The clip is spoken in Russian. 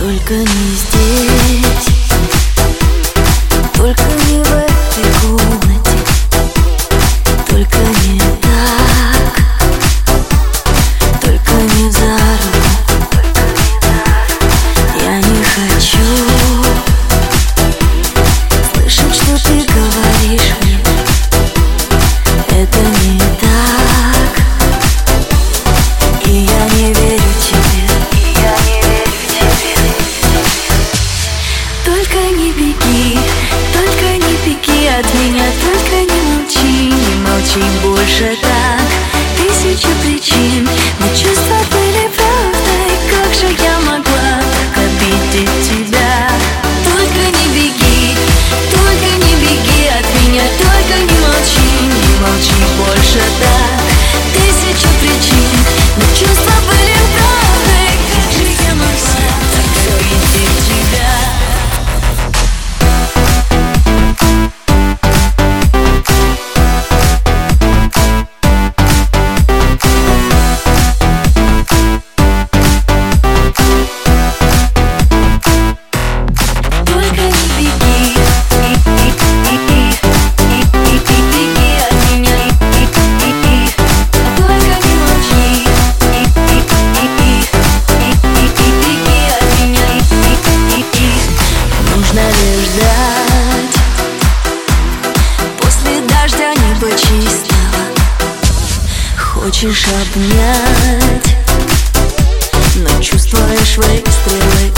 Только не здесь, только не в этой комнате, только не так, только не за руку. Я не хочу слышать, что ты говоришь мне. Это не так, и я не верю тебе. Только не беги, только не беги от меня, только не молчи больше так. Тысяча причин, но чувства были правдой. Как же я могла так обидеть тебя? Только не беги от меня, только не молчи больше так. Тысяча причин, но чувства были правдой. Как же я могла так обидеть тебя? После дождя небо чистого хочешь обнять, но чувствуешь выстрелы